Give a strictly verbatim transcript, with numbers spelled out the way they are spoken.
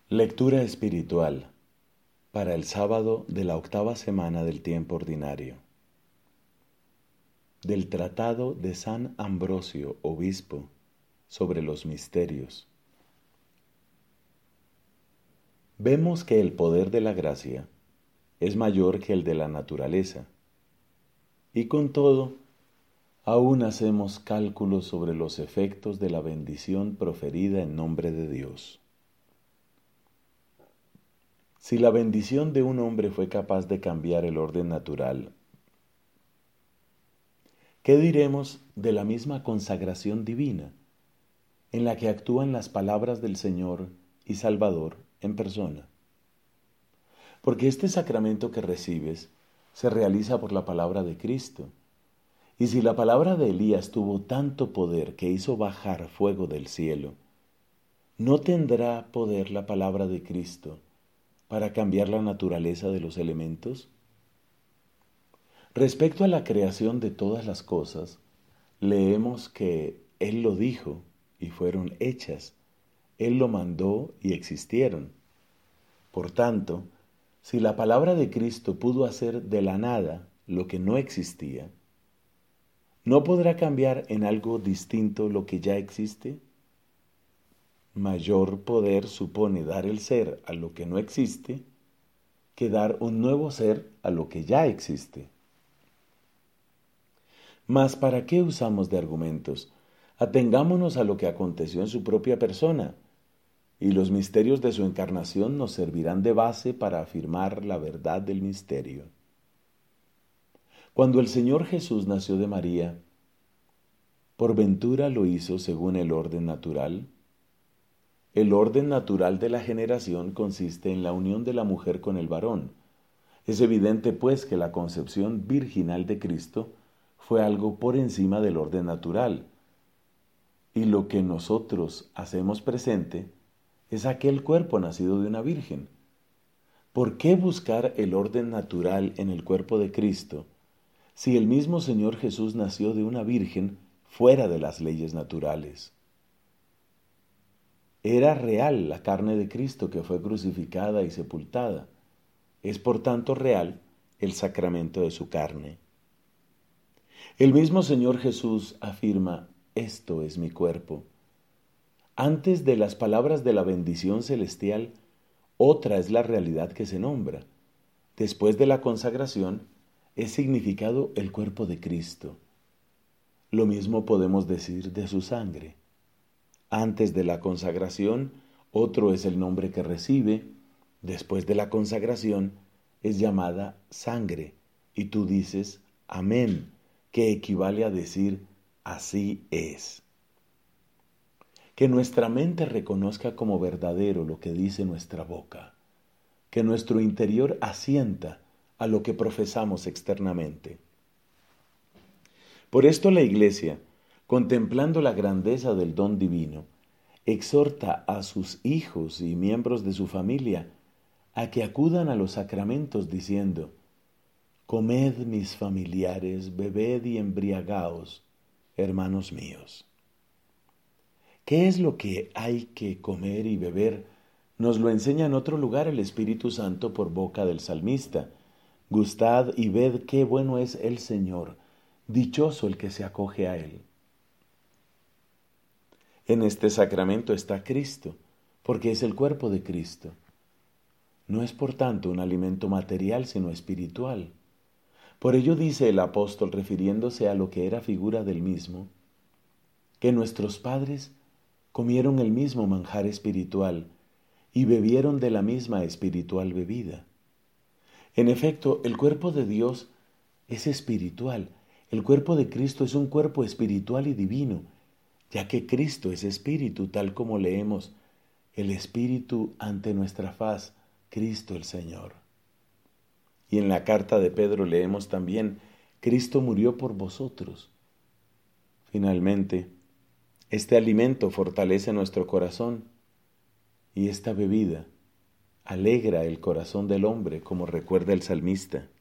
Lectura espiritual para el sábado de la octava semana del tiempo ordinario. Del Tratado de San Ambrosio, Obispo, sobre los misterios. Vemos que el poder de la gracia es mayor que el de la naturaleza, y con todo, aún hacemos cálculos sobre los efectos de la bendición proferida en nombre de Dios. Si la bendición de un hombre fue capaz de cambiar el orden natural, ¿qué diremos de la misma consagración divina, en la que actúan las palabras del Señor y Salvador en persona? Porque este sacramento que recibes se realiza por la palabra de Cristo. Y si la palabra de Elías tuvo tanto poder que hizo bajar fuego del cielo, ¿no tendrá poder la palabra de Cristo para cambiar la naturaleza de los elementos? Respecto a la creación de todas las cosas, leemos que Él lo dijo y fueron hechas, Él lo mandó y existieron. Por tanto, si la palabra de Cristo pudo hacer de la nada lo que no existía, ¿no podrá cambiar en algo distinto lo que ya existe? Mayor poder supone dar el ser a lo que no existe que dar un nuevo ser a lo que ya existe. Mas ¿para qué usamos de argumentos? Atengámonos a lo que aconteció en su propia persona, y los misterios de su encarnación nos servirán de base para afirmar la verdad del misterio. Cuando el Señor Jesús nació de María, ¿por ventura lo hizo según el orden natural? El orden natural de la generación consiste en la unión de la mujer con el varón. Es evidente, pues, que la concepción virginal de Cristo fue algo por encima del orden natural. Y lo que nosotros hacemos presente es aquel cuerpo nacido de una virgen. ¿Por qué buscar el orden natural en el cuerpo de Cristo si el mismo Señor Jesús nació de una virgen fuera de las leyes naturales? Era real la carne de Cristo que fue crucificada y sepultada. Es por tanto real el sacramento de su carne. El mismo Señor Jesús afirma: esto es mi cuerpo. Antes de las palabras de la bendición celestial, otra es la realidad que se nombra. Después de la consagración, es significado el cuerpo de Cristo. Lo mismo podemos decir de su sangre. Antes de la consagración, otro es el nombre que recibe. Después de la consagración, es llamada sangre. Y tú dices amén, que equivale a decir así es. Que nuestra mente reconozca como verdadero lo que dice nuestra boca. Que nuestro interior asienta a lo que profesamos externamente. Por esto la Iglesia, contemplando la grandeza del don divino, exhorta a sus hijos y miembros de su familia a que acudan a los sacramentos diciendo: comed mis familiares, bebed y embriagaos, hermanos míos. ¿Qué es lo que hay que comer y beber? Nos lo enseña en otro lugar el Espíritu Santo por boca del salmista. Gustad y ved qué bueno es el Señor, dichoso el que se acoge a Él. En este sacramento está Cristo, porque es el cuerpo de Cristo. No es por tanto un alimento material, sino espiritual. Por ello dice el apóstol, refiriéndose a lo que era figura del mismo, que nuestros padres comieron el mismo manjar espiritual y bebieron de la misma espiritual bebida. En efecto, el cuerpo de Dios es espiritual. El cuerpo de Cristo es un cuerpo espiritual y divino, ya que Cristo es espíritu, tal como leemos: el espíritu ante nuestra faz, Cristo el Señor. Y en la carta de Pedro leemos también: Cristo murió por vosotros. Finalmente, este alimento fortalece nuestro corazón y esta bebida alegra el corazón del hombre, como recuerda el salmista.